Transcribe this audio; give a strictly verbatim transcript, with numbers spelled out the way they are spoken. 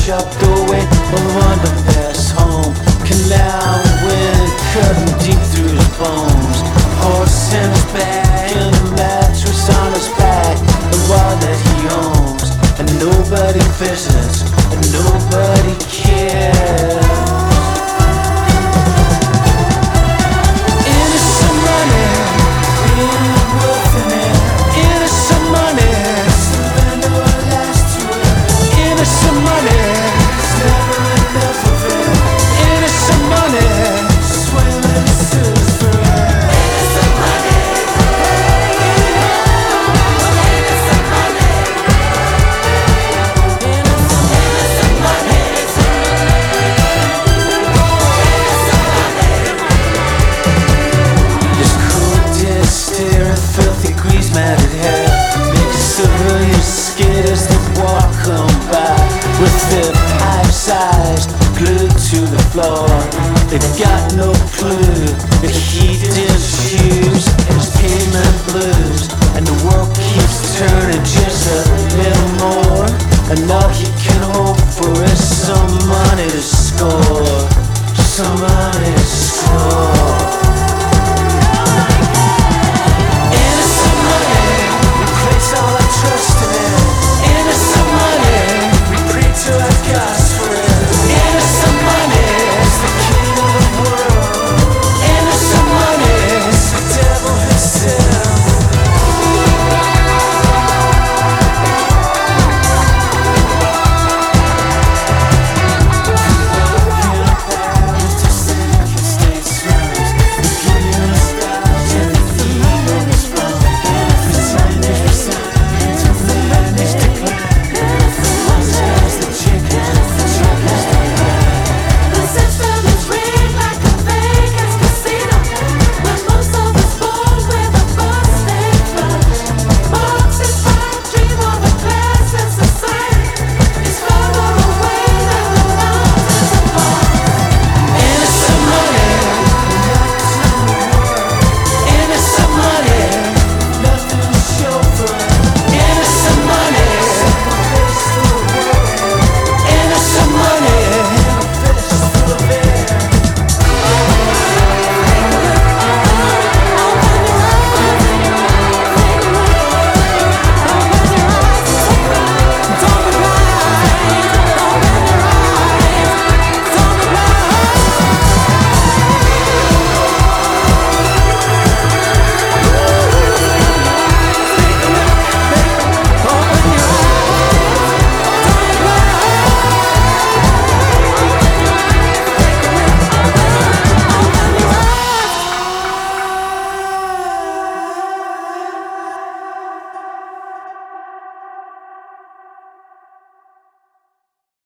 shop doorway of one the best home. Canal wind cut him deep through his bones. Horse in his back and a mattress on his back. The wall that he owns, and nobody visits, and nobody cares. Innocent money, being worth it. Innocent money, surrender or last to it. Innocent money, it's never enough of it. Innocent money, swimming in seas for it. Innocent money, innocent money, innocent money, innocent money. His cool dead stare and filthy grease matted hair make civilians scared as they walk on by, with their pipes eyes glued to the floor. They've got no clue that he didn't choose his payment blues, and the world keeps turning just a